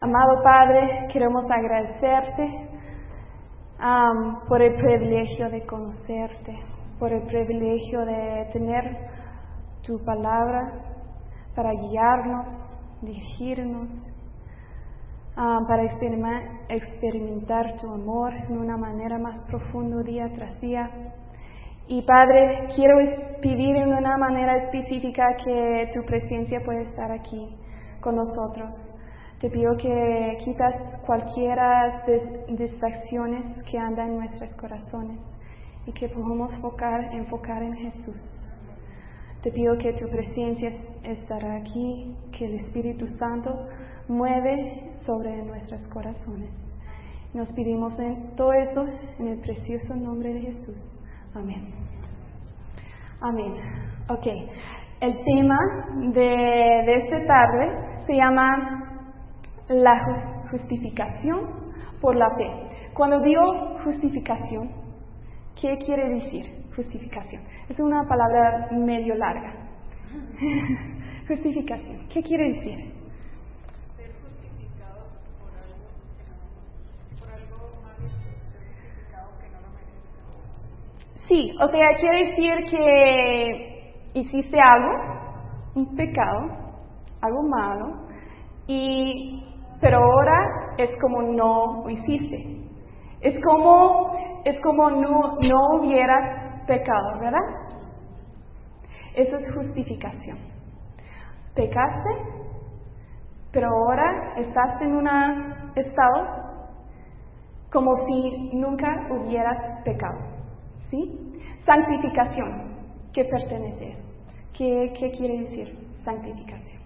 amado Padre, queremos agradecerte por el privilegio de conocerte, por el privilegio de tener tu palabra para guiarnos, dirigirnos, para experimentar tu amor de una manera más profunda día tras día. Y Padre, quiero pedir en una manera específica que tu presencia pueda estar aquí con nosotros. Te pido que quitas cualquiera distracciones que andan en nuestros corazones y que podamos enfocar en Jesús. Te pido que tu presencia estará aquí, que el Espíritu Santo mueve sobre nuestros corazones. Nos pedimos en todo eso en el precioso nombre de Jesús. Amén. Amén. Ok. El tema de esta tarde se llama la justificación por la fe. Cuando digo justificación, ¿qué quiere decir justificación? Es una palabra medio larga. Justificación, ¿qué quiere decir? Ser justificado por algo malo, ser justificado que no lo merece. Sí, o sea, quiere decir que hiciste algo, un pecado, algo malo, pero ahora es como no lo hiciste. Es como no hubieras pecado, ¿verdad? Eso es justificación. Pecaste, pero ahora estás en un estado como si nunca hubieras pecado. ¿Sí? Santificación. ¿Qué pertenece? ¿Qué quiere decir santificación?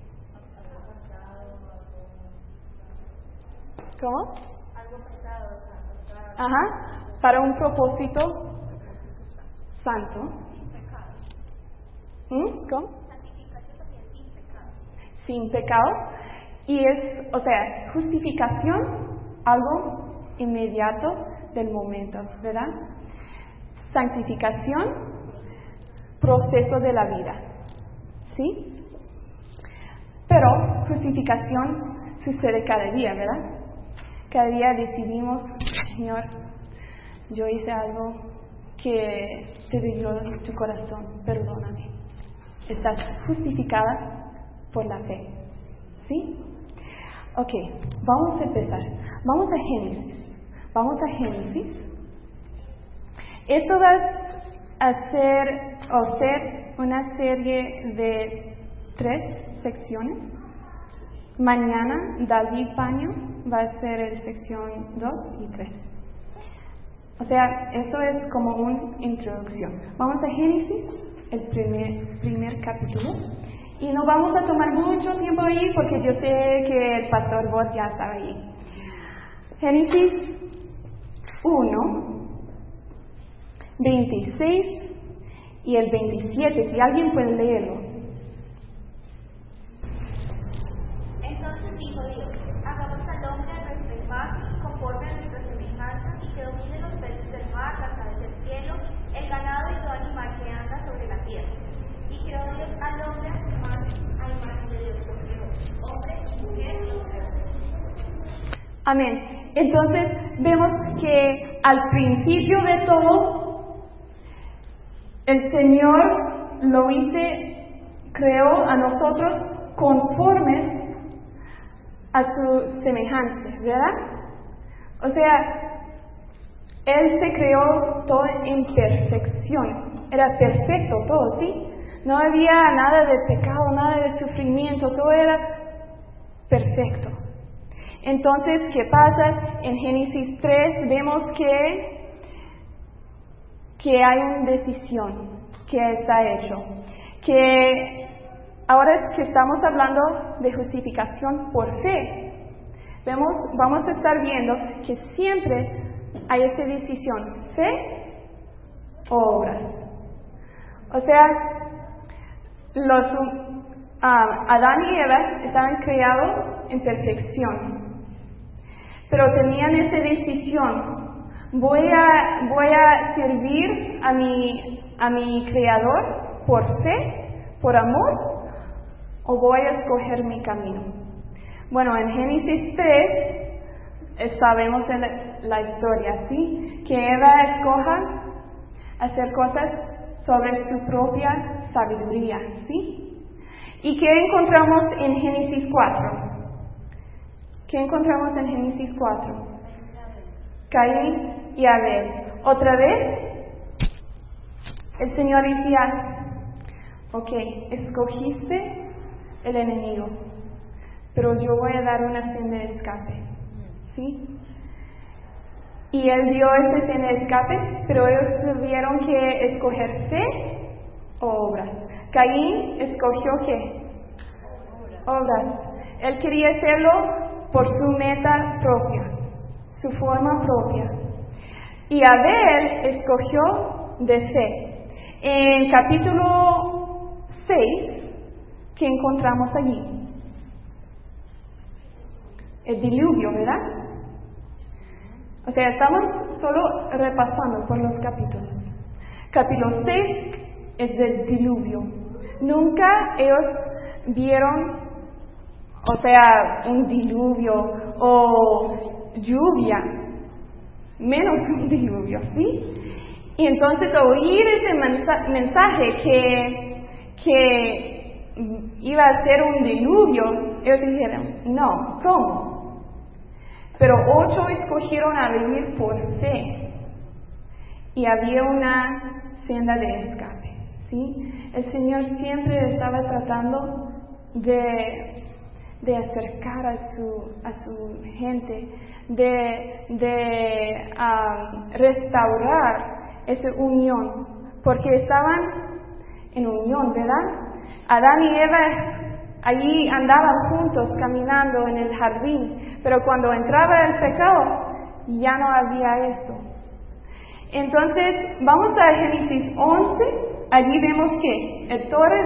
¿Cómo? Algo pasado, Ajá, para un propósito santo. sin pecado. ¿Cómo? Santificación también sin pecado. Sin pecado. Y es, o sea, justificación, algo inmediato del momento, ¿verdad? Santificación, proceso de la vida. ¿Sí? Pero justificación sucede cada día, ¿verdad? Cada día decidimos, Señor, yo hice algo que te dio tu corazón, perdóname. Estás justificada por la fe. ¿Sí? Ok, vamos a empezar. Vamos a Génesis. Esto va a ser una serie de 3 secciones. Mañana David Paño va a ser el sección 2 y 3. O sea, esto es como una introducción. Vamos a Génesis, el primer capítulo. Y no vamos a tomar mucho tiempo ahí porque yo sé que el pastor Bot ya está ahí. Génesis 1, 26 y el 27. Si alguien puede leerlo. Entonces dijo Dios, hagamos al hombre a nuestra imagen, conforme a nuestra semejanza, y que domine los peces del mar, las aves del cielo, el ganado y todo animal que anda sobre la tierra. Y creó Dios al hombre a imagen de Dios lo creó, hombre, mujer lo creó. Amén. Entonces vemos que al principio de todo, el Señor creó a nosotros conformes a su semejanza, ¿verdad? O sea, Él se creó todo en perfección. Era perfecto todo, ¿sí? No había nada de pecado, nada de sufrimiento, todo era perfecto. Entonces, ¿qué pasa? En Génesis 3 vemos que hay una decisión que está hecho. Que ahora que estamos hablando de justificación por fe, vamos a estar viendo que siempre hay esta decisión, fe o obras. O sea, Adán y Eva estaban creados en perfección, pero tenían esta decisión: voy a servir a mi Creador por fe, por amor, o voy a escoger mi camino. Bueno, en Génesis 3 sabemos la historia, ¿sí? Que Eva escoja hacer cosas sobre su propia sabiduría, ¿sí? ¿Y qué encontramos en Génesis 4? ¿Qué encontramos en Génesis 4? Caín y Abel. ¿Otra vez? El Señor decía, ok, escogiste el enemigo, pero yo voy a dar una senda de escape, ¿sí? Y Él dio esa senda de escape, pero ellos tuvieron que escoger fe o obras. Caín escogió ¿qué? Obras. Él quería hacerlo por su meta propia, su forma propia. Y Abel escogió de fe. En capítulo 6, ¿qué encontramos allí? El diluvio, ¿verdad? O sea, estamos solo repasando por los capítulos. Capítulo 6 es del diluvio. Nunca ellos vieron, o sea, un diluvio o lluvia, menos un diluvio, ¿sí? Y entonces oír ese mensaje que iba a ser un diluvio, ellos dijeron, no, ¿cómo? Pero 8 escogieron a vivir por fe y había una senda de escape, ¿sí? El Señor siempre estaba tratando de acercar a su gente, de restaurar esa unión, porque estaban en unión, ¿verdad? Adán y Eva allí andaban juntos caminando en el jardín, pero cuando entraba el pecado ya no había eso. Entonces vamos a Génesis 11, allí vemos que el torre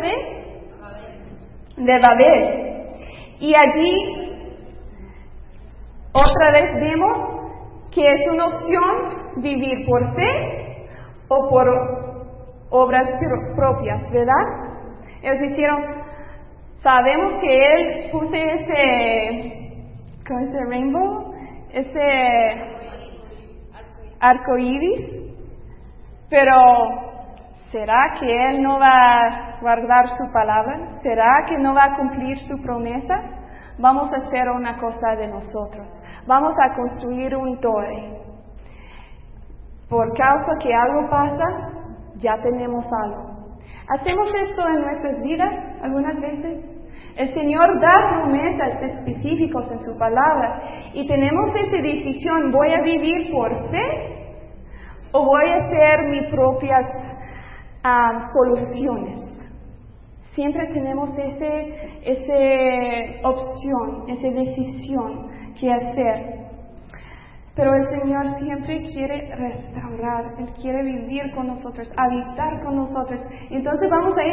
de Babel, y allí otra vez vemos que es una opción vivir por fe o por obras propias, ¿verdad? Ellos hicieron, sabemos que Él puso ¿cómo ese rainbow? Ese arco iris, pero ¿será que Él no va a guardar su palabra? ¿Será que no va a cumplir su promesa? Vamos a hacer una cosa de nosotros. Vamos a construir un torre. Por causa que algo pasa, ya tenemos algo. ¿Hacemos esto en nuestras vidas algunas veces? El Señor da promesas específicas en su palabra y tenemos esa decisión, ¿voy a vivir por fe o voy a hacer mis propias soluciones? Siempre tenemos esa opción, esa decisión que hacer. Pero el Señor siempre quiere restaurar, Él quiere vivir con nosotros, habitar con nosotros. Entonces vamos a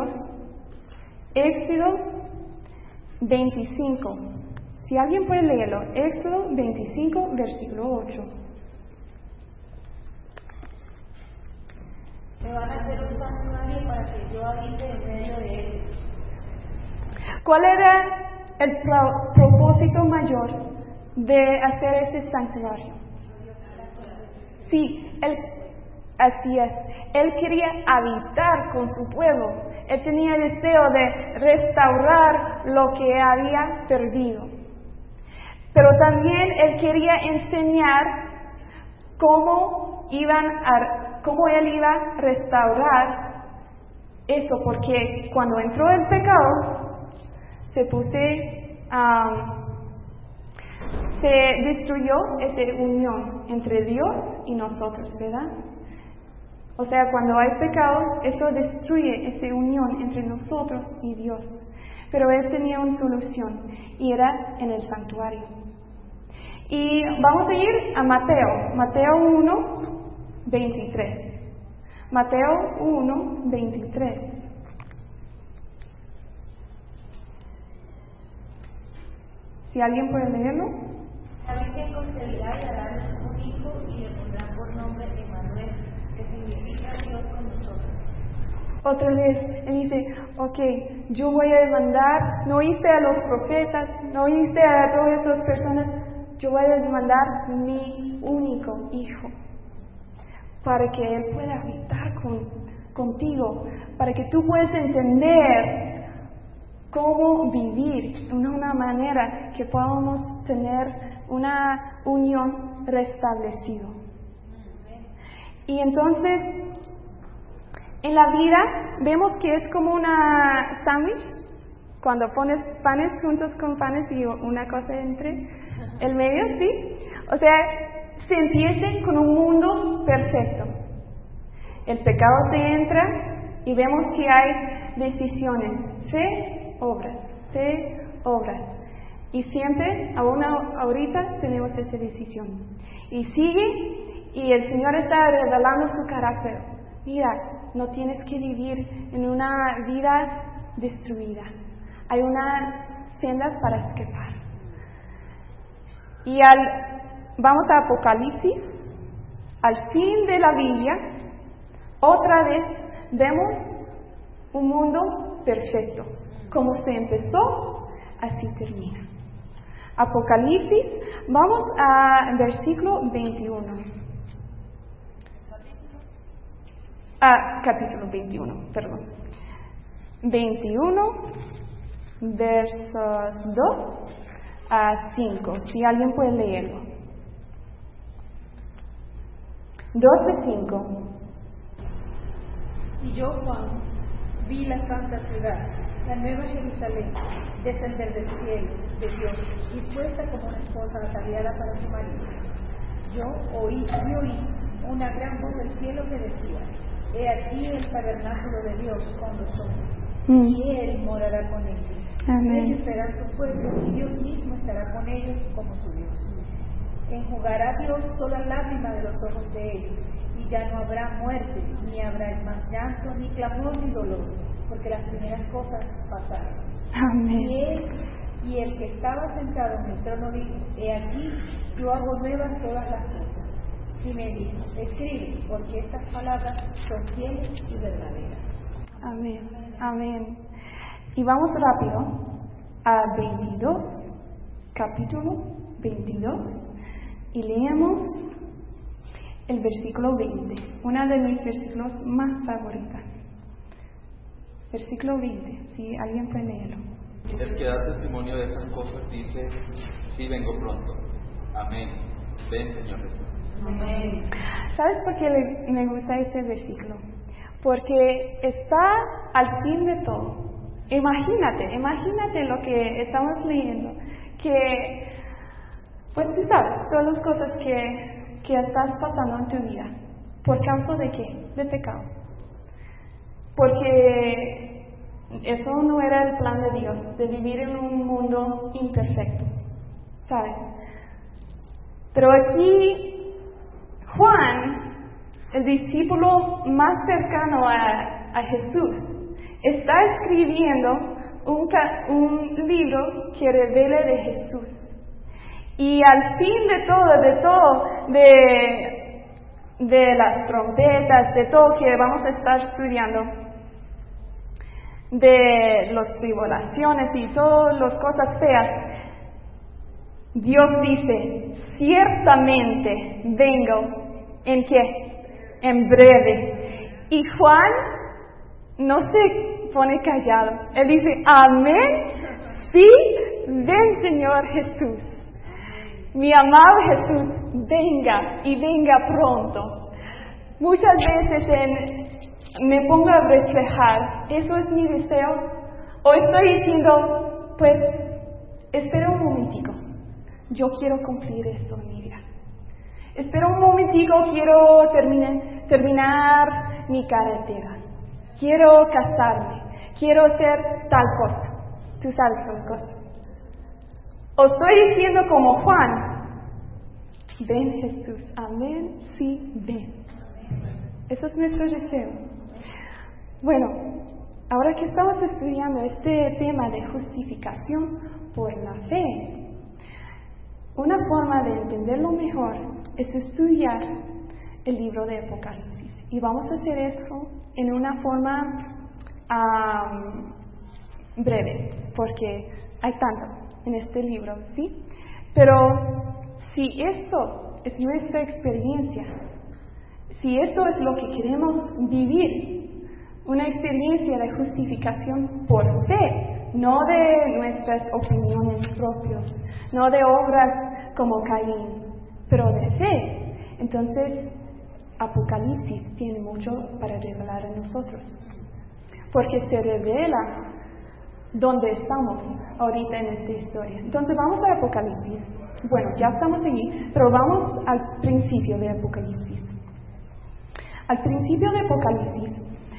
Éxodo 25. Si alguien puede leerlo, Éxodo 25, versículo 8. Me van a hacer un santuario para que yo habite en medio de ellos. ¿Cuál era el propósito mayor de hacer ese santuario? Sí, así es. Él quería habitar con su pueblo. Él tenía el deseo de restaurar lo que había perdido. Pero también Él quería enseñar cómo Él iba a restaurar eso, porque cuando entró el pecado, se destruyó esa unión entre Dios y nosotros, ¿verdad? O sea, cuando hay pecado, eso destruye esa unión entre nosotros y Dios. Pero Él tenía una solución y era en el santuario. Y vamos a ir a Mateo 1, 23. Mateo 1, 23. Si alguien puede leerlo. La Virgen concebirá y dará a luz un hijo y le pondrán por nombre Emmanuel, que significa Dios con nosotros. Otra vez, Él dice, ok, yo voy a mandar, no oíste a los profetas, no oíste a todas estas personas, yo voy a mandar mi único Hijo, para que Él pueda habitar contigo, para que tú puedas entender cómo vivir de una manera que podamos tener una unión restablecida. Y entonces, en la vida vemos que es como una sándwich, cuando pones panes juntos con panes y una cosa entre el medio, ¿sí? O sea, se empieza con un mundo perfecto. El pecado se entra y vemos que hay decisiones, fe, obras, fe, obras. Y siempre, aún ahorita, tenemos esa decisión. Y sigue, y el Señor está revelando su carácter. Mira, no tienes que vivir en una vida destruida. Hay unas sendas para escapar. Y vamos a Apocalipsis, al fin de la Biblia, otra vez vemos un mundo perfecto. Como se empezó, así termina. Apocalipsis, vamos a versículo 21. Capítulo 21, perdón. 21, versos 2 a 5, si alguien puede leerlo. 2:5. Y yo, Juan, vi la santa ciudad, la nueva Jerusalén, descender del cielo de Dios, dispuesta como una esposa ataviada para su marido. Yo oí una gran voz del cielo que decía: He aquí el tabernáculo de Dios con los hombres, y Él morará con ellos. Amén. Ellos serán su pueblo, y Dios mismo estará con ellos como su Dios. Enjugará Dios toda lágrima de los ojos de ellos, y ya no habrá muerte, ni habrá más llanto, ni clamor, ni dolor, porque las primeras cosas pasaron. Amén. Y el que estaba sentado en el trono dijo: He aquí, yo hago nuevas todas las cosas. Y me dijo: Escribe, porque estas palabras son fieles y verdaderas. Amén. Amén. Y vamos rápido a 22, capítulo 22, y leemos el versículo 20, uno de mis versículos más favoritos. Versículo 20, si alguien puede leerlo. El que da testimonio de estas cosas dice: Sí, vengo pronto. Amén. Ven, Señor Jesús. Amén. ¿Sabes por qué me gusta este versículo? Porque está al fin de todo. Imagínate lo que estamos leyendo, que, pues tú sabes, todas las cosas que estás pasando en tu vida. ¿Por causa de qué? De pecado. Porque eso no era el plan de Dios, de vivir en un mundo imperfecto, ¿sabes? Pero aquí Juan, el discípulo más cercano a Jesús, está escribiendo un libro que revela de Jesús. Y al fin de las trompetas, de todo que vamos a estar estudiando, de las tribulaciones y todas las cosas feas, Dios dice: ciertamente vengo. ¿En qué? En breve. Y Juan no se pone callado. Él dice: amén, sí, ven, Señor Jesús. Mi amado Jesús, venga y venga pronto. Muchas veces me pongo a reflejar, ¿eso es mi deseo? O estoy diciendo, pues, espera un momentico, yo quiero cumplir esto en mi vida. Espera un momentico, quiero terminar mi carretera. Quiero casarme. Quiero hacer tal cosa. Tú sabes las cosas. O estoy diciendo como Juan: ven, Jesús. Amén. Sí, ven. Eso es nuestro deseo. Bueno, ahora que estamos estudiando este tema de justificación por la fe, una forma de entenderlo mejor es estudiar el libro de Apocalipsis. Y vamos a hacer eso en una forma breve, porque hay tanto en este libro, ¿sí? Pero si esto es nuestra experiencia, si esto es lo que queremos vivir, una experiencia de justificación por fe, no de nuestras opiniones propias, no de obras como Caín, pero de fe, entonces Apocalipsis tiene mucho para revelar a nosotros, porque se revela dónde estamos ahorita en esta historia. Entonces vamos a Apocalipsis. Bueno, ya estamos allí, pero vamos al principio de Apocalipsis. Al principio de Apocalipsis,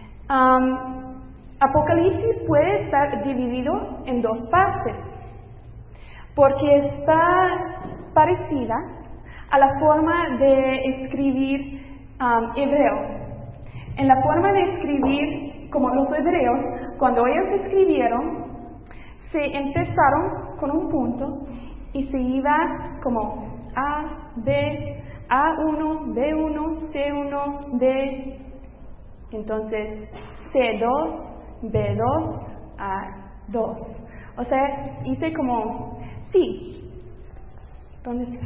Apocalipsis puede estar dividido en dos partes, porque está parecida a la forma de escribir hebreo. En la forma de escribir, como los hebreos, cuando ellos escribieron, se empezaron con un punto y se iba como A, B, A1, B1, C1, D, entonces C2, B2, A2. O sea, hice como, sí, ¿dónde está?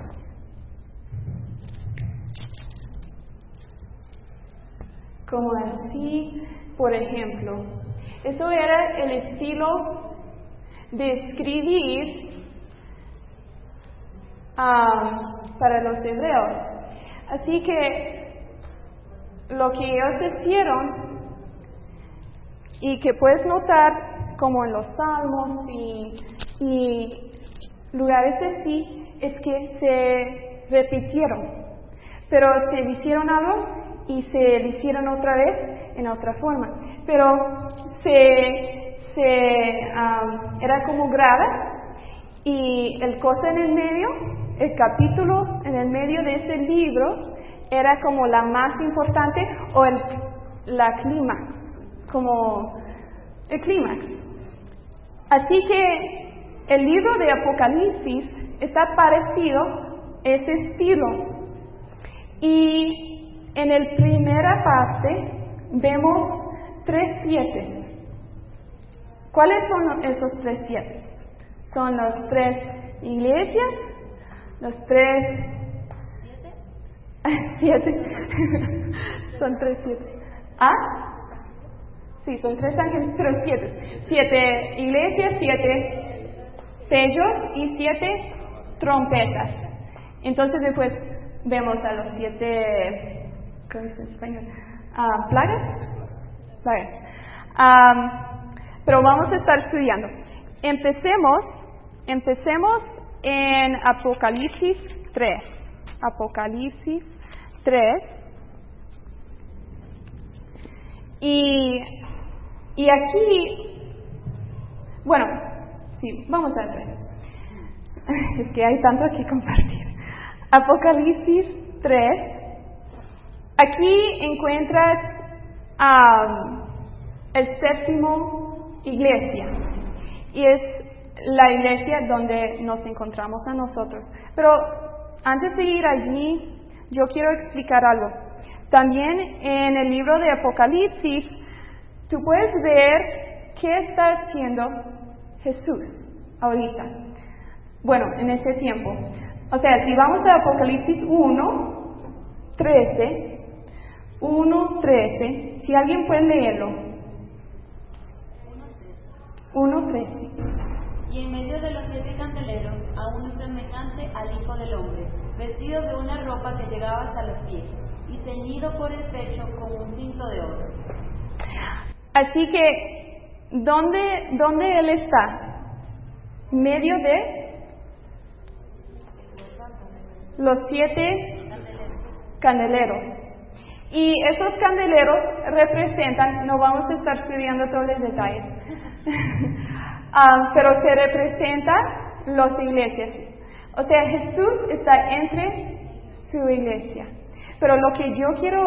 Como así, por ejemplo. Eso era el estilo de escribir para los hebreos. Así que lo que ellos hicieron, y que puedes notar como en los salmos y lugares así, es que se repitieron, pero se hicieron algo y se hicieron otra vez en otra forma, pero era como grada, y el cosa en el medio, el capítulo en el medio de ese libro era como la más importante, o la clímax, como el clímax. Así que el libro de Apocalipsis está parecido a ese estilo, y en la primera parte vemos 3 7. ¿Cuáles son esos 3 7? Son las 3 iglesias, los 3 7. Son 3 7. Sí, son 3 ángeles, pero 7. 7 iglesias, 7 sellos y 7 trompetas. Entonces después vemos a los 7, ¿cómo es en español? Plagas. Pero vamos a estar estudiando. Empecemos en Apocalipsis 3. Apocalipsis 3. Y aquí, bueno, sí, vamos a ver. Es que hay tanto que compartir. Apocalipsis 3. Aquí encuentras el séptimo iglesia, y es la iglesia donde nos encontramos a nosotros. Pero antes de ir allí, yo quiero explicar algo. También en el libro de Apocalipsis, tú puedes ver qué está haciendo Jesús ahorita. Bueno, en ese tiempo. O sea, si vamos a Apocalipsis 1:13, si alguien puede leerlo. 1:13. Y en medio de los 7 candeleros, a uno semejante al Hijo del Hombre, vestido de una ropa que llegaba hasta los pies, y ceñido por el pecho con un cinto de oro. Así que, ¿dónde él está? Medio de los 7 candeleros. Y esos candeleros representan, no vamos a estar estudiando todos los detalles, pero se representan las iglesias. O sea, Jesús está entre su iglesia. Pero lo que yo quiero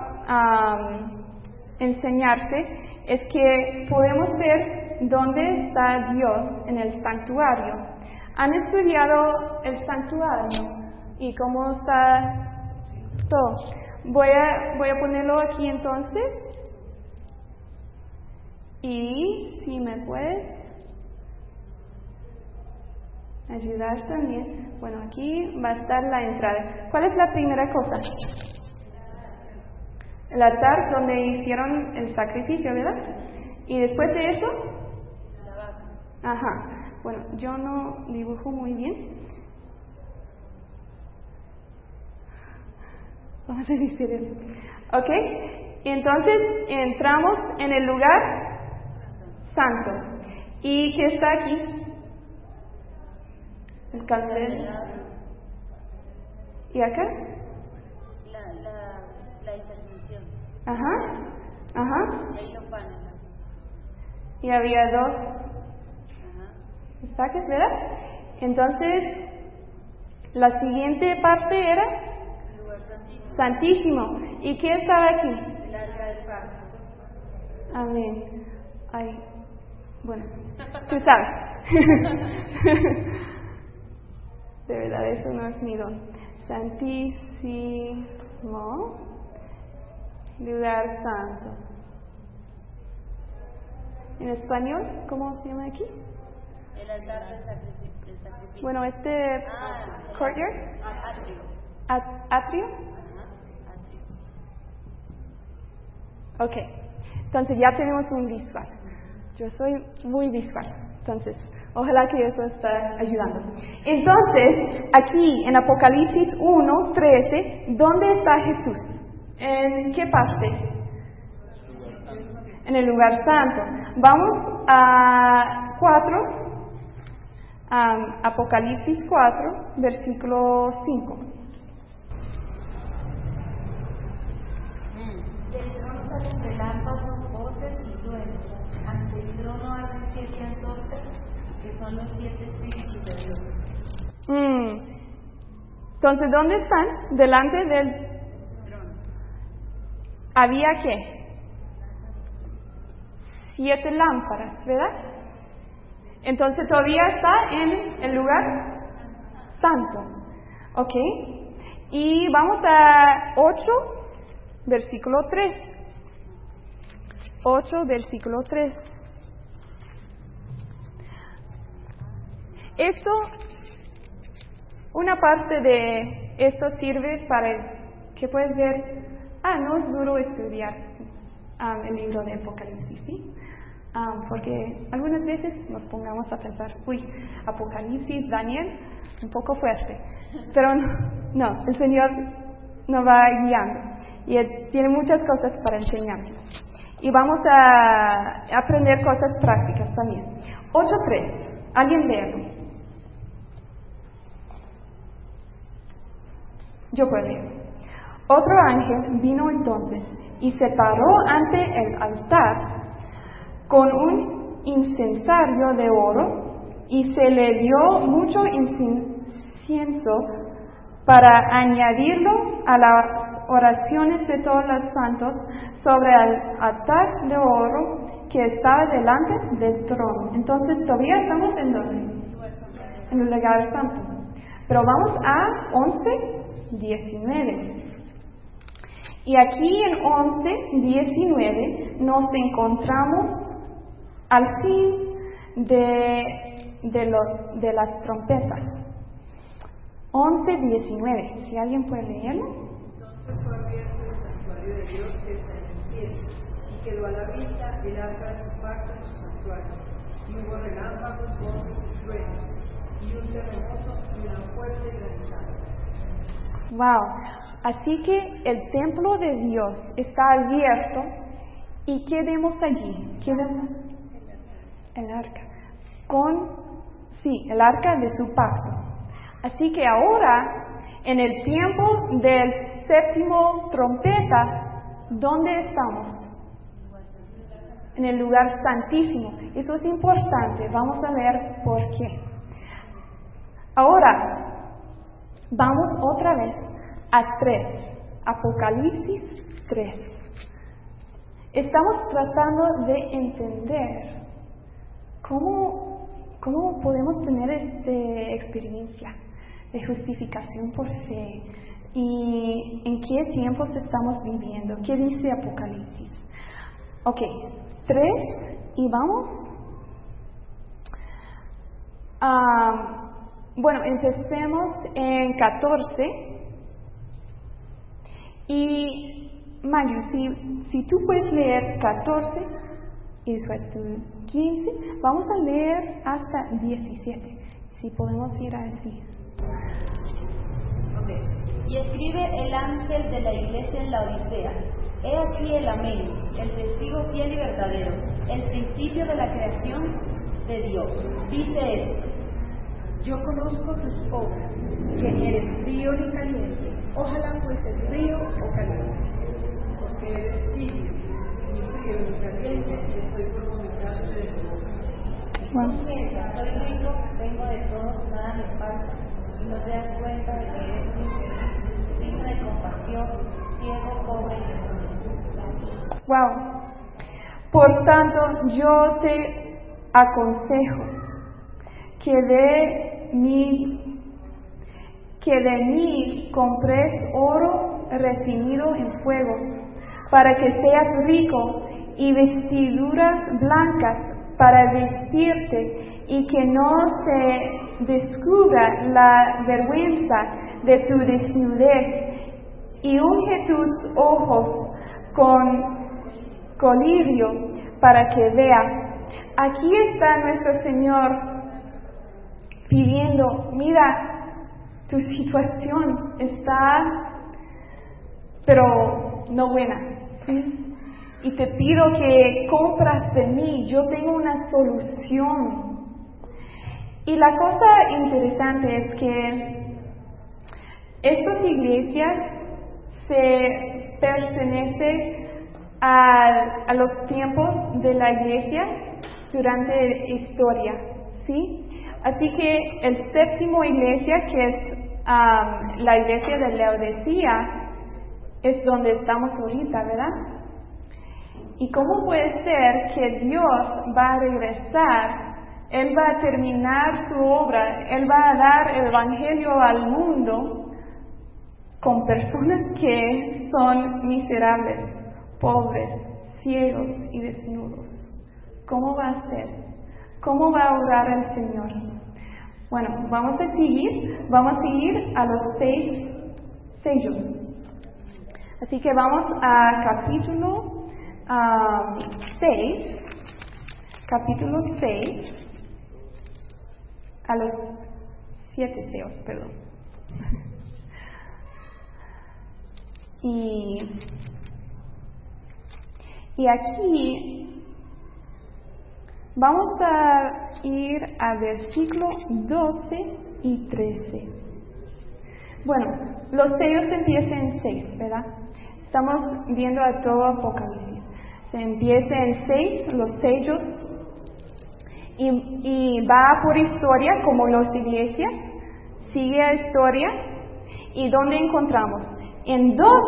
enseñarte es que podemos ver dónde está Dios en el santuario. ¿Han estudiado el santuario y cómo está todo? Voy a ponerlo aquí entonces. Y si me puedes ayudar también. Bueno, aquí va a estar la entrada. ¿Cuál es la primera cosa? El altar donde hicieron el sacrificio, ¿verdad? Y después de eso, ajá. Bueno, yo no dibujo muy bien. Vamos a decir eso. ¿Ok? Y entonces entramos en el lugar santo. ¿Y qué está aquí? El candelero. ¿Y acá? La intercesión. Ajá. Ajá. Y ahí los panes. Y había 2 Ajá. estacas, ¿verdad? Entonces, la siguiente parte era El lugar santísimo. Santísimo. ¿Y qué estaba aquí? El arca del pacto. Amén. Ay, bueno, tú sabes. De verdad, eso no es mi don. Santísimo lugar santo. En español, ¿cómo se llama aquí? El altar del sacrificio. Bueno, courtyard, Atrio. atrio. Ajá. Atrio. Ok, entonces ya tenemos un visual. Yo soy muy visual, entonces ojalá que eso esté ayudando. Entonces, aquí en Apocalipsis 1:13, ¿dónde está Jesús? ¿En qué parte? En el lugar santo. Vamos a 4, Apocalipsis 4, versículo 5. Del trono salen relámpagos, voces y truenos. Ante el trono arden 7 antorchas, que son los 7 espíritus de Dios. Entonces, ¿dónde están? Delante del Trono. ¿Había qué? 7 lámparas, ¿verdad? Entonces todavía está en el lugar santo. ¿Ok? Y vamos a 8, versículo 3. 8, versículo 3. Esto, una parte de esto sirve para que puedes ver, no es duro estudiar el libro de Apocalipsis, ¿sí? Porque algunas veces nos pongamos a pensar, Apocalipsis, Daniel, un poco fuerte. Pero no, el Señor nos va guiando y Él tiene muchas cosas para enseñarnos. Y vamos a aprender cosas prácticas también. 8:3, ¿alguien léelo? Yo puedo leer. Otro ángel vino entonces y se paró ante el altar con un incensario de oro y se le dio mucho incienso para añadirlo a las oraciones de todos los santos sobre el altar de oro que estaba delante del trono. Entonces todavía estamos en donde? En el lugar santo. Pero vamos a 11:19. Y aquí en 11:19 nos encontramos al fin de las trompetas. 11:19. Si alguien puede leerlo. Entonces fue abierto el santuario de Dios que está en el cielo, y quedó a la vista el arca de su pacto en su santuario. Y hubo relámpagos, voces y truenos, y un terremoto y una fuerte granizada. Wow. Así que el templo de Dios está abierto. ¿Y qué vemos allí? ¿Qué vemos? El arca. El arca de su pacto. Así que ahora, en el tiempo del 7º trompeta, ¿dónde estamos? En el lugar santísimo. Eso es importante. Vamos a ver por qué. Ahora, vamos otra vez a 3. Apocalipsis 3. Estamos tratando de entender cómo podemos tener esta experiencia de justificación por fe y en qué tiempos estamos viviendo. ¿Qué dice Apocalipsis? Ok, 3 y vamos. Bueno, empecemos en 14 y Mario, si tú puedes leer 14 y después tú 15, vamos a leer hasta 17, si podemos ir así. Okay. Y escribe el ángel de la iglesia en la Odisea: he aquí el amén, el testigo fiel y verdadero, el principio de la creación de Dios. Dice esto: yo conozco tus obras, que ni eres frío ni caliente. Ojalá fueses frío o caliente. Porque eres tibio, ni frío ni caliente, estoy por vomitarte de tu boca. Piensa, soy rico, vengo de todos, nada me falta, y no te das cuenta de que eres infeliz, digno de compasión, ciego, pobre y desnudo. Wow. Por tanto, yo te aconsejo que de mí compres oro refinido en fuego, para que seas rico, y vestiduras blancas para vestirte, y que no se descubra la vergüenza de tu desnudez, y unge tus ojos con colirio para que veas. Aquí está nuestro Señor pidiendo: mira, tu situación está, pero no buena, ¿sí? Y te pido que compras de mí, yo tengo una solución. Y la cosa interesante es que estas iglesias se pertenecen a los tiempos de la iglesia durante la historia, ¿sí? Así que el séptimo iglesia, que es la iglesia de Laodicea, es donde estamos ahorita, ¿verdad? ¿Y cómo puede ser que Dios va a regresar? Él va a terminar su obra, Él va a dar el evangelio al mundo con personas que son miserables, pobres, ciegos y desnudos. ¿Cómo va a ser? ¿Cómo va a orar el Señor? Bueno, vamos a seguir a los 6 sellos. Así que vamos a capítulo 6, a los 7 sellos, perdón. Y aquí vamos a ir a versículo 12 y 13. Bueno, los sellos empiezan en 6, ¿verdad? Estamos viendo a todo Apocalipsis. Se empieza en 6, los sellos, y va por historia, como las iglesias, sigue la historia. ¿Y dónde encontramos? En 12,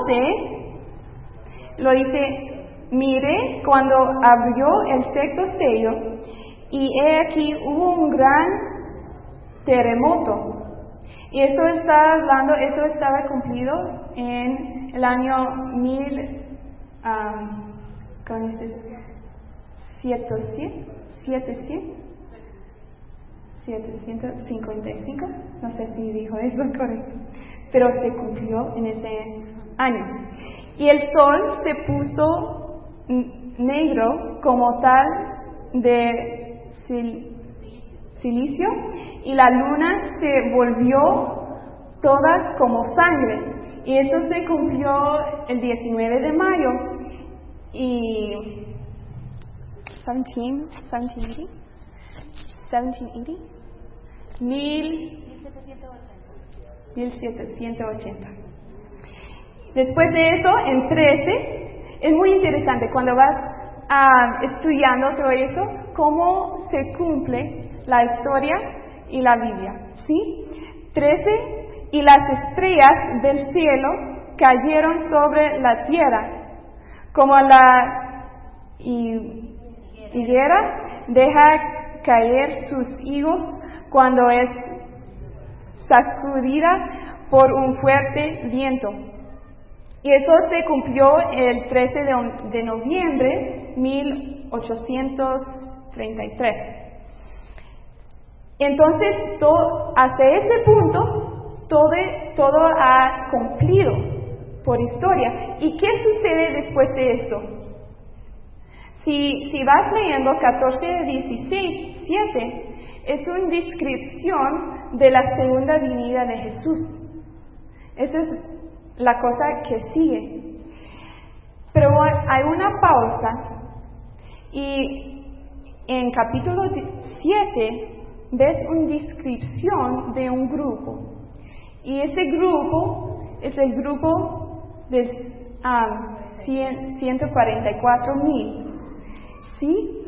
lo dice: mire cuando abrió el sexto sello, y he aquí hubo un gran terremoto. Y eso estaba cumplido en el año 755, no sé si dijo eso correcto, pero se cumplió en ese año. Y el sol se puso negro como tal de silicio, y la luna se volvió toda como sangre. Y eso se cumplió el 19 de mayo. Y 1780. 1780. Después de eso, en 13, es muy interesante cuando vas estudiando todo eso, cómo se cumple la historia y la Biblia, ¿sí? 13, y las estrellas del cielo cayeron sobre la tierra, como la higuera deja caer sus higos cuando es sacudida por un fuerte viento. Y eso se cumplió el 13 de noviembre de 1833. Entonces, hasta ese punto, todo ha cumplido por historia. ¿Y qué sucede después de esto? Si vas leyendo 14:16, es una descripción de la segunda venida de Jesús. Esa es la cosa que sigue. Pero hay una pausa y en capítulo 7 ves una descripción de un grupo. Y ese grupo es el grupo de 144,000. ¿Sí?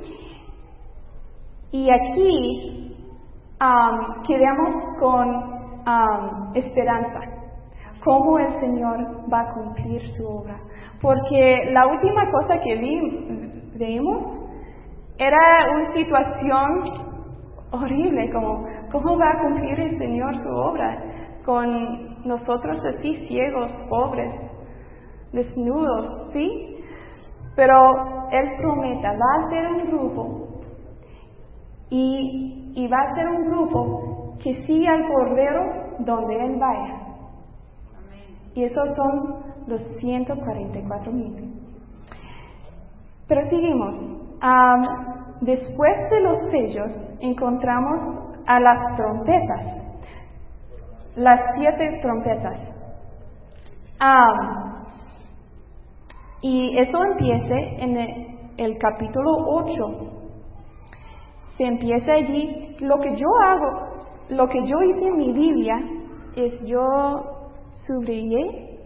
Y aquí quedamos con esperanza. Cómo el Señor va a cumplir su obra. Porque la última cosa que vimos era una situación horrible, como cómo va a cumplir el Señor su obra con nosotros así ciegos, pobres, desnudos, ¿sí? Pero Él promete, va a ser un grupo y va a ser un grupo que sigue al Cordero donde Él vaya. Y esos son los 144,000. Pero seguimos. Después de los sellos encontramos a las trompetas. Las 7 trompetas. Y eso empieza en el capítulo 8. Se empieza allí. Lo que yo hice en mi Biblia es yo subrayé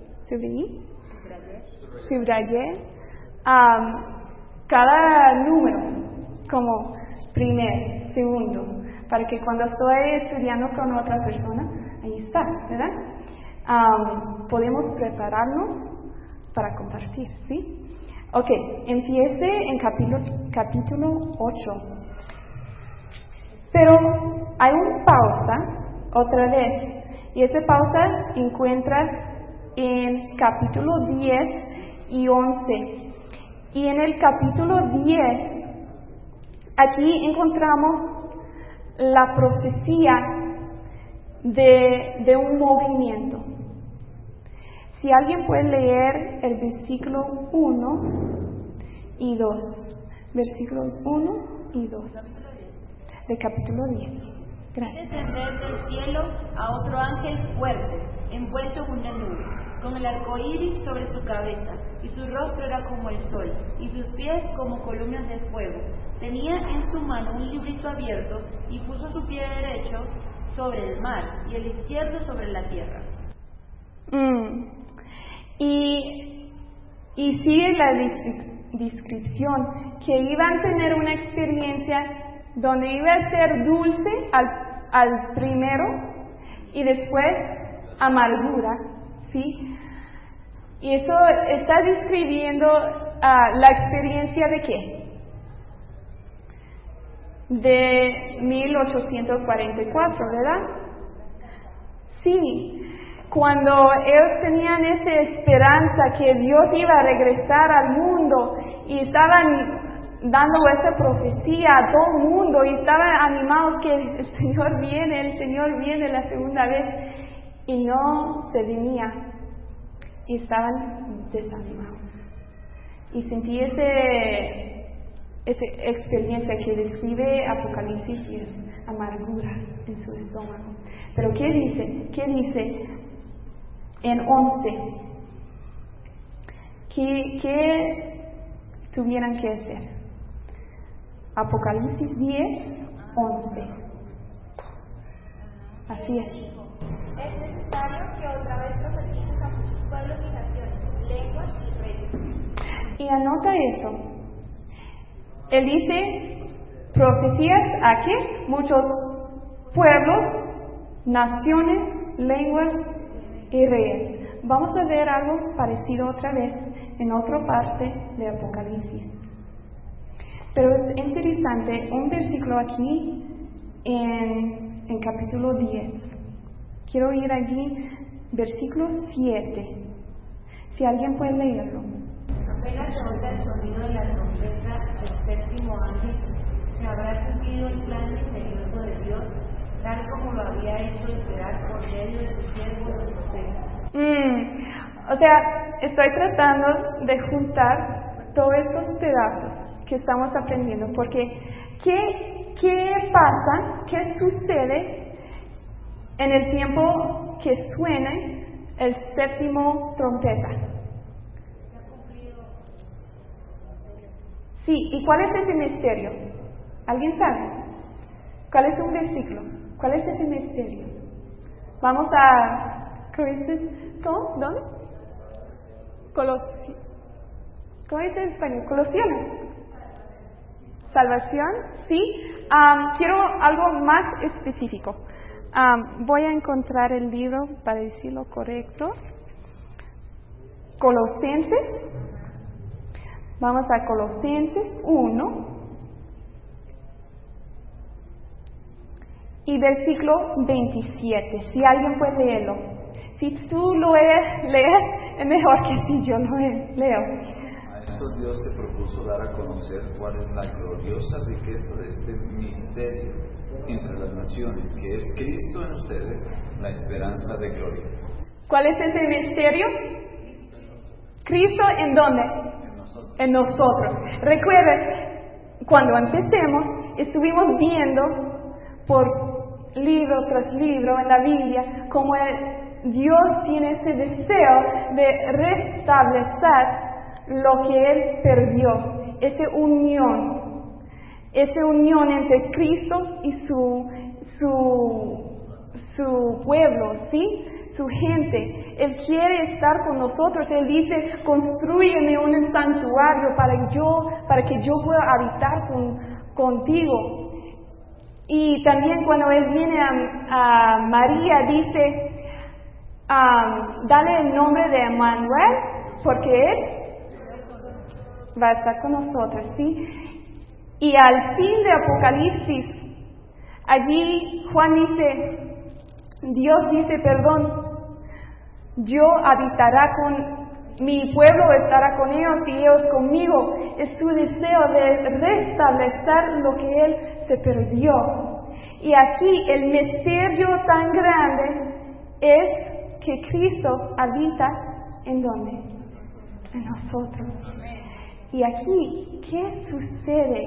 cada número como primer, segundo, para que cuando estoy estudiando con otra persona, ahí está, ¿verdad? Podemos prepararnos para compartir, ¿sí? Ok, empiece en capítulo 8. Pero hay una pausa, otra vez. Y esa pausa encuentras en capítulo 10 y 11. Y en el capítulo 10, aquí encontramos la profecía de un movimiento. Si alguien puede leer el versículo 1 y 2. Versículos 1 y 2 del capítulo 10. Gracias. Descender del cielo a otro ángel fuerte, envuelto en una nube, con el arco iris sobre su cabeza, y su rostro era como el sol, y sus pies como columnas de fuego. Tenía en su mano un librito abierto, y puso su pie derecho sobre el mar, y el izquierdo sobre la tierra. Y sigue la descripción, que iban a tener una experiencia donde iba a ser dulce al primero y después amargura, ¿sí? Y eso está describiendo la experiencia de ¿qué? De 1844, ¿verdad? Sí, cuando ellos tenían esa esperanza que Dios iba a regresar al mundo y estaban dando esa profecía a todo el mundo y estaban animados que el Señor viene la segunda vez, y no se venía, y estaban desanimados. Y sentí esa experiencia que describe Apocalipsis, y es amargura en su estómago. Pero ¿qué dice? ¿Qué dice en 11? ¿Qué tuvieran que hacer? Apocalipsis 10, 11. Así es. Es necesario que otra vez profetices a muchos pueblos y naciones, lenguas y reyes. Y anota eso. Él dice, profecías a qué? Muchos pueblos, naciones, lenguas y reyes. Vamos a ver algo parecido otra vez en otra parte de Apocalipsis. Pero es interesante un versículo aquí en capítulo 10. Quiero ir allí, versículo 7. Si alguien puede leerlo. Apenas se oiga el sonido de la trompeta del séptimo ángel, se habrá cumplido el plan misterioso de Dios, tal como lo había hecho esperar por medio de sus siervos los profetas. O sea, estoy tratando de juntar todos estos pedazos que estamos aprendiendo, porque ¿qué pasa? ¿Qué sucede en el tiempo que suene el séptimo trompeta? Sí, ¿y cuál es ese misterio? ¿Alguien sabe? ¿Cuál es un versículo? ¿Cuál es ese misterio? Vamos a... ¿Cómo? ¿Dónde? ¿Cómo es en español? Colosiones. Salvación, sí. Quiero algo más específico. Voy a encontrar el libro para decirlo correcto. Colosenses. Vamos a Colosenses 1. Y versículo 27. Si alguien puede leerlo. Si tú lo lees, es mejor que si yo lo leo. A esto Dios se propuso dar a conocer cuál es la gloriosa riqueza de este misterio entre las naciones, que es Cristo en ustedes, la esperanza de gloria. ¿Cuál es ese misterio? ¿Cristo en dónde? En nosotros. Recuerden, cuando empecemos, estuvimos viendo por libro tras libro en la Biblia cómo Dios tiene ese deseo de restablecer lo que Él perdió, esa unión entre Cristo y su pueblo, ¿sí? Su gente. Él quiere estar con nosotros. Él dice, construyeme un santuario para que yo pueda habitar contigo. Y también cuando Él viene a María, dice, dale el nombre de Emmanuel, porque Él va a estar con nosotros, ¿sí? Y al fin de Apocalipsis, allí Juan dice, Dios dice, perdón, yo habitará con mi pueblo, estará con ellos y ellos conmigo. Es su deseo de restablecer lo que Él se perdió. Y aquí el misterio tan grande es que Cristo habita ¿en dónde? En nosotros. Y aquí, ¿qué sucede?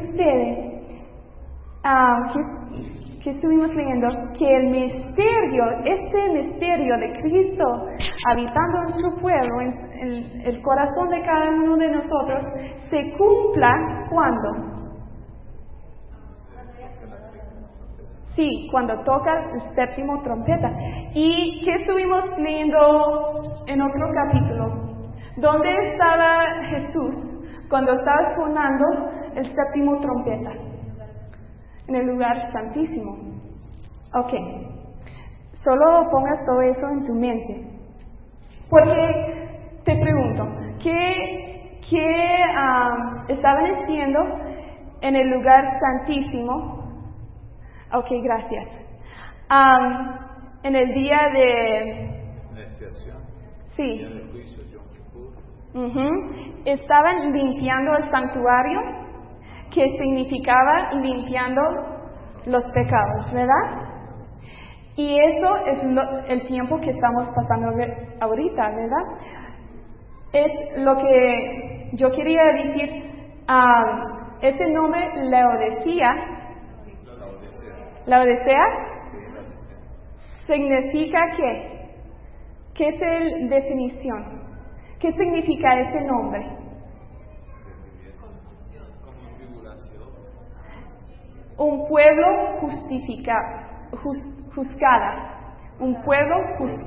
Que estuvimos leyendo que el misterio, este misterio de Cristo habitando en su pueblo, en el corazón de cada uno de nosotros, se cumpla ¿cuándo? Sí, cuando toca el séptimo trompeta. ¿Y qué estuvimos leyendo en otro capítulo? ¿Dónde estaba Jesús cuando estaba sonando el séptimo trompeta? En el lugar santísimo. Ok. Solo pongas todo eso en tu mente. Porque te pregunto, ¿qué estaban haciendo en el lugar santísimo? Ok, gracias. En el día de... La expiación. Sí. El día del juicio, Yom Kippur. Estaban limpiando el santuario, que significaba limpiando los pecados, ¿verdad? Y eso es el tiempo que estamos pasando ahorita, ¿verdad? Es lo que yo quería decir. Ese nombre, Laodicea, significa ¿qué? ¿Qué es la definición? ¿Qué significa ese nombre? Un pueblo juzgada. Un pueblo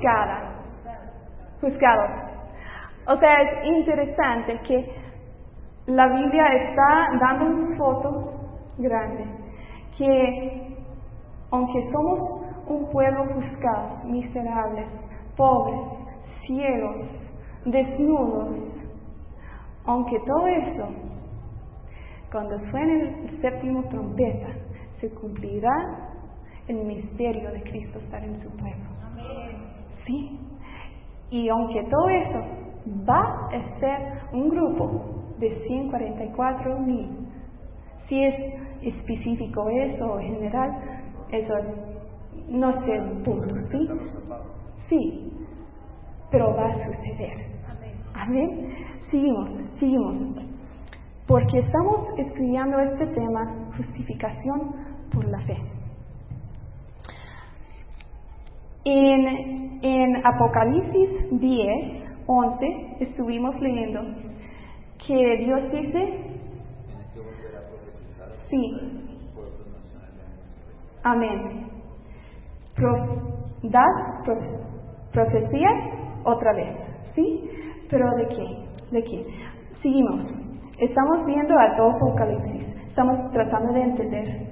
juzgado. O sea, es interesante que la Biblia está dando una foto grande. Que aunque somos un pueblo juzgado, miserables, pobres, ciegos, desnudos, aunque todo eso, cuando suene el séptimo trompeta, se cumplirá el misterio de Cristo estar en su pueblo. Sí. Y aunque todo eso va a ser un grupo de 144,000, si es específico eso o general, eso no sé el punto, ¿sí? Sí, pero va a suceder. Amén. Seguimos. Porque estamos estudiando este tema, justificación por la fe. En Apocalipsis 10:11 estuvimos leyendo que Dios dice, sí, amén, profecías otra vez, ¿sí? ¿Pero de qué? Seguimos. Estamos viendo a todo Apocalipsis. Estamos tratando de entender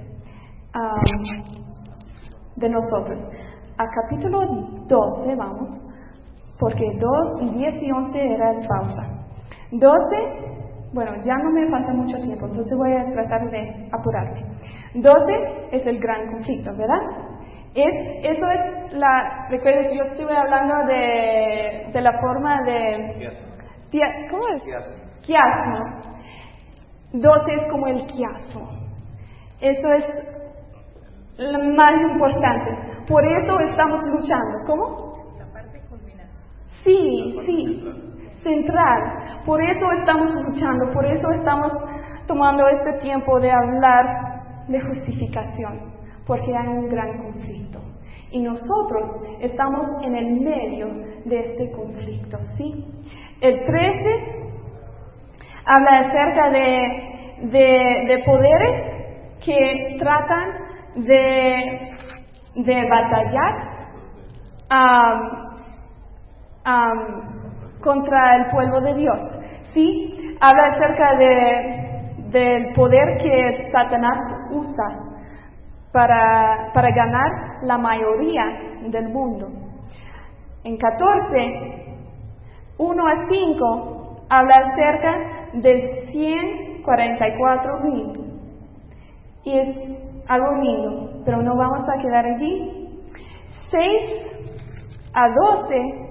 de nosotros. A capítulo 12 vamos, porque 10 y 11 era el pausa. 12, bueno, ya no me falta mucho tiempo, entonces voy a tratar de apurarme. 12 es el gran conflicto, ¿verdad? Recuerden que yo estuve hablando de la forma de... ¿Cómo es? Quiasmo. 12 es como el quiasmo. Eso es lo más importante. Por eso estamos luchando. ¿Cómo? La parte culminante. Sí. Central. Por eso estamos luchando. Por eso estamos tomando este tiempo de hablar de justificación. Porque hay un gran conflicto. Y nosotros estamos en el medio de este conflicto, ¿sí? El 13 habla acerca de poderes que tratan de batallar contra el pueblo de Dios, ¿sí? Habla acerca del poder que Satanás usa para ganar la mayoría del mundo. En 14, 1 a 5, habla acerca de 144,000. Y es algo lindo, pero no vamos a quedar allí. 6 a 12,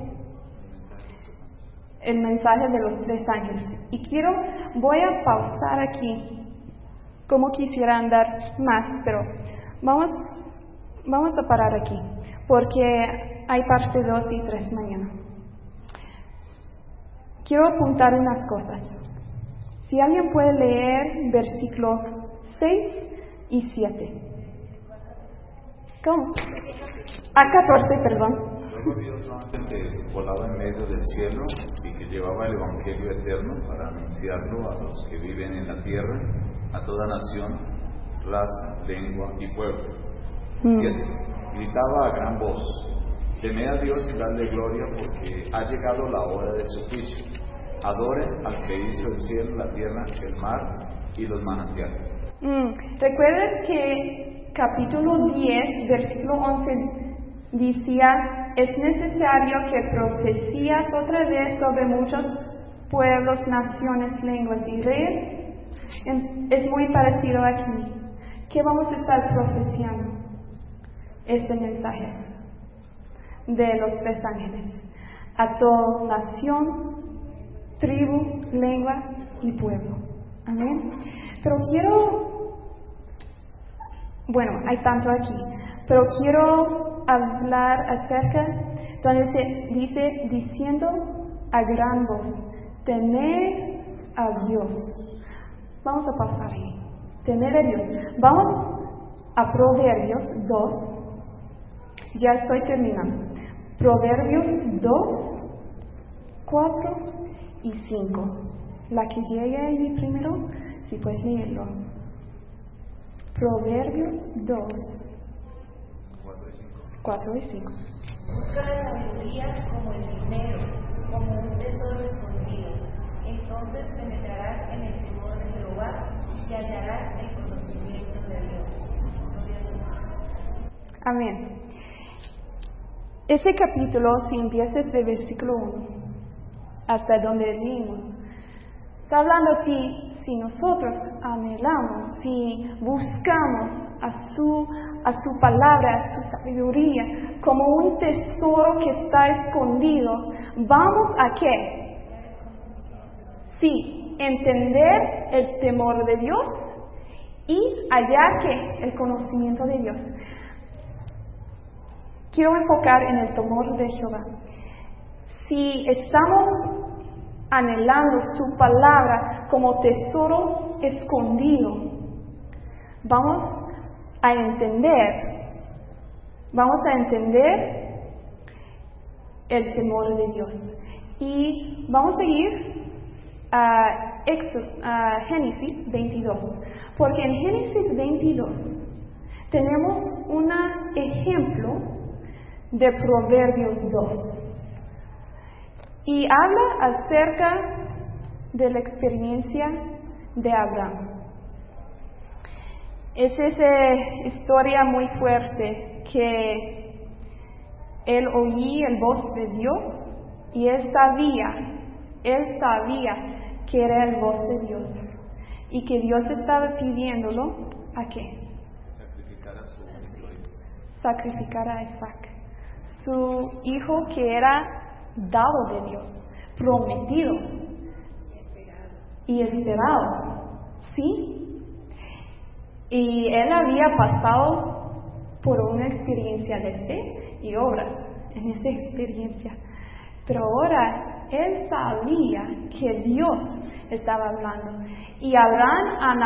el mensaje de los 3 ángeles. Y voy a pausar aquí, como quisiera andar más, pero vamos a parar aquí, porque hay parte 2 y 3 mañana. Quiero apuntar unas cosas. Si alguien puede leer versículo 6 y 7. ¿Cómo? 14, perdón. Luego Dios un ángel que volaba en medio del cielo y que llevaba el Evangelio eterno para anunciarlo a los que viven en la tierra, a toda nación, raza, lengua y pueblo. 7. Gritaba a gran voz: temed a Dios y dadle gloria, porque ha llegado la hora de su juicio. Adoren al que hizo el cielo, la tierra, el mar y los manantiales. Recuerden que capítulo 10, versículo 11 decía: es necesario que profecías otra vez sobre muchos pueblos, naciones, lenguas y reyes. Es muy parecido aquí. ¿Qué vamos a estar profetizando? Este mensaje de los 3 ángeles a toda nación, tribu, lengua y pueblo. Amén. Pero hay tanto aquí, pero quiero hablar acerca donde se dice, diciendo a gran voz: temed a Dios. Vamos a pasar ahí. Temed a Dios. Vamos a Proverbios 2. Ya estoy terminando. Proverbios 2, 4 y 5. La que llegue ahí primero, si puedes leerlo. Proverbios 2, 4 y 5. Busca la sabiduría como el dinero, como un tesoro escondido. Entonces penetrarás en el temor de Jehová y hallarás el conocimiento de Dios. Amén. Ese capítulo, si empiezas de versículo 1 hasta donde leímos, está hablando si nosotros anhelamos, si buscamos a su a su palabra, a su sabiduría, como un tesoro que está escondido, ¿vamos a qué? Sí, entender el temor de Dios y hallar ¿qué? El conocimiento de Dios. Quiero enfocar en el temor de Jehová. Si estamos anhelando su palabra como tesoro escondido, vamos a entender el temor de Dios. Y vamos a ir a Génesis 22, porque en Génesis 22 tenemos un ejemplo de Proverbios 2. Y habla acerca de la experiencia de Abraham. Es esa historia muy fuerte que él oía el voz de Dios y él sabía que era el voz de Dios y que Dios estaba pidiéndolo ¿a qué? Sacrificar a Isaac, su hijo que era dado de Dios, prometido y esperado, ¿sí? Y él había pasado por una experiencia de fe y obra en esa experiencia, pero ahora él sabía que Dios estaba hablando y Abraham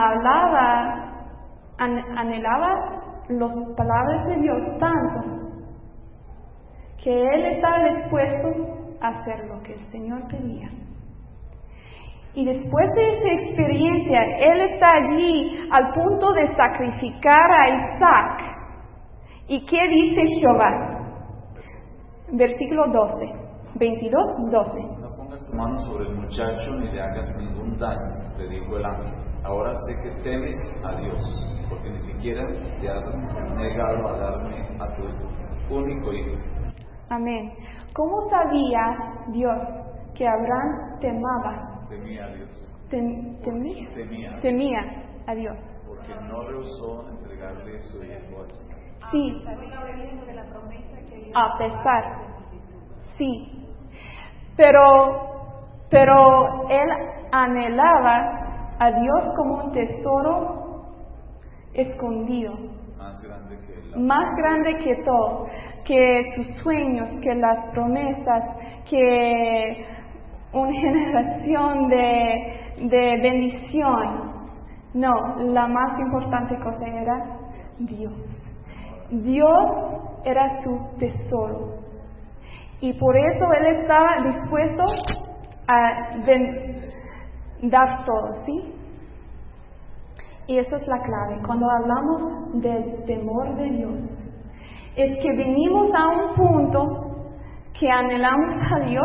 anhelaba las palabras de Dios tanto que él estaba dispuesto a hacer lo que el Señor pedía. Y después de esa experiencia, él está allí al punto de sacrificar a Isaac. ¿Y qué dice Jehová? Versículo 12, 22, 12. No pongas tu mano sobre el muchacho ni le hagas ningún daño, le dijo el ángel. Ahora sé que temes a Dios, porque ni siquiera te has negado a darme a tu único hijo. Amén. ¿Cómo sabía Dios que Abraham temía a Dios? Temía a Dios. Porque no rehusó entregarle su hijo al Señor. Sí. A pesar. Sí. Pero él anhelaba a Dios como un tesoro escondido. Más grande que todo, que sus sueños, que las promesas, que una generación de bendición. No, la más importante cosa era Dios. Dios era su tesoro. Y por eso él estaba dispuesto a dar todo, ¿sí? Y eso es la clave. Cuando hablamos del temor de Dios, es que venimos a un punto que anhelamos a Dios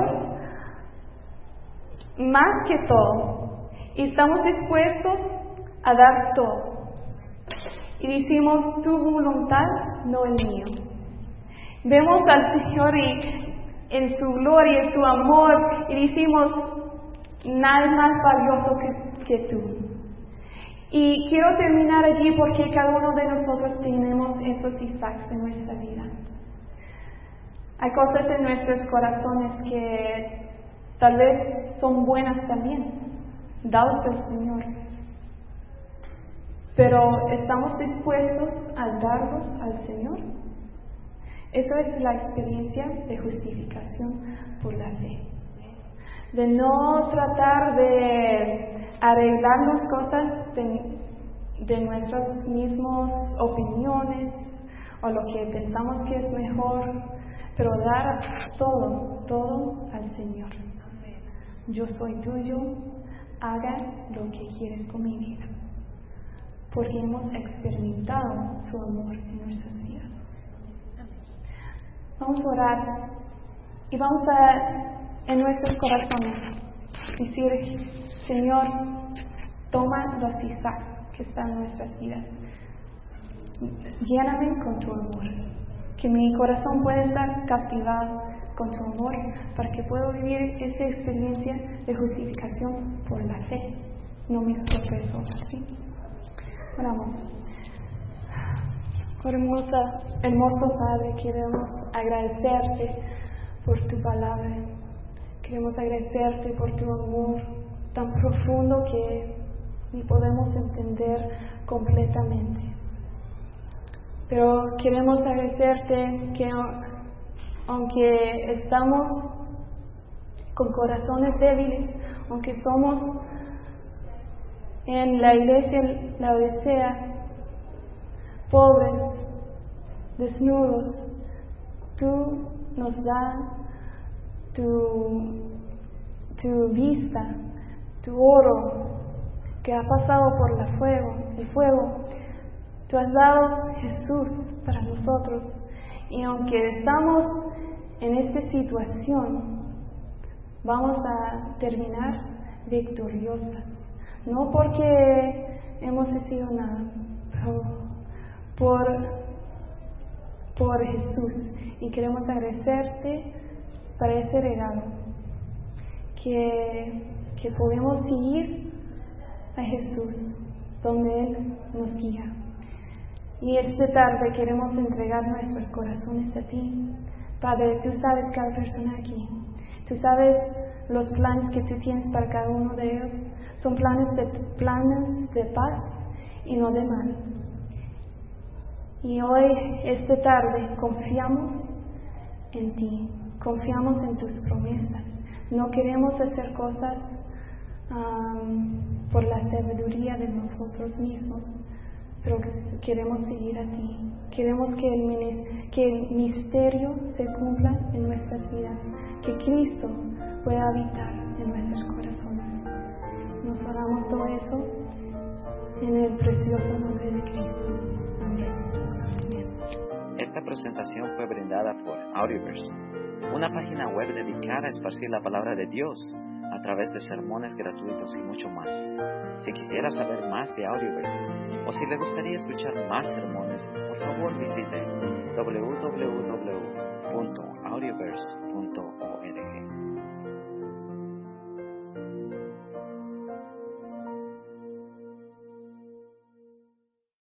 más que todo. Y estamos dispuestos a dar todo. Y decimos, tu voluntad, no el mío. Vemos al Señor en su gloria, en su amor, y decimos, nada es más valioso que tú. Y quiero terminar allí porque cada uno de nosotros tenemos esos Isaacs en nuestra vida. Hay cosas en nuestros corazones que tal vez son buenas también, dados del Señor. Pero ¿estamos dispuestos a darlos al Señor? Eso es la experiencia de justificación por la fe. De no tratar de arreglar las cosas de nuestras mismas opiniones o lo que pensamos que es mejor, pero dar todo al Señor. Yo soy tuyo, haga lo que quieres con mi vida, porque hemos experimentado su amor en nuestras vidas. Vamos a orar y vamos a en nuestros corazones decir, Señor, toma los Isaac que están en nuestras vidas, lléname con tu amor, que mi corazón pueda estar captivado con tu amor para que pueda vivir esta experiencia de justificación por la fe, no mis propias obras, ¿sí? Oramos. Oh, hermoso Padre, queremos agradecerte por tu palabra. Queremos agradecerte por tu amor tan profundo que ni podemos entender completamente. Pero queremos agradecerte que aunque estamos con corazones débiles, aunque somos en la iglesia Laodicea, pobres, desnudos, tú nos das tu vista, tu oro que ha pasado por el fuego. Tú has dado Jesús para nosotros. Y aunque estamos en esta situación, vamos a terminar victoriosas. No porque hemos sido nada, pero por Jesús. Y queremos agradecerte para ese regalo, que podemos seguir a Jesús donde Él nos guía. Y esta tarde queremos entregar nuestros corazones a ti. Padre, tú sabes cada persona aquí. Tú sabes los planes que tú tienes para cada uno de ellos. Son planes de paz y no de mal. Y hoy, esta tarde, confiamos en ti. Confiamos en tus promesas. No queremos hacer cosas por la sabiduría de nosotros mismos, pero queremos seguir a ti. Queremos que el misterio se cumpla en nuestras vidas, que Cristo pueda habitar en nuestros corazones. Nos oramos todo eso en el precioso nombre de Cristo. Amén. Esta presentación fue brindada por Audioverse, una página web dedicada a esparcir la palabra de Dios a través de sermones gratuitos y mucho más. Si quisiera saber más de Audioverse o si le gustaría escuchar más sermones, por favor visite www.audioverse.org.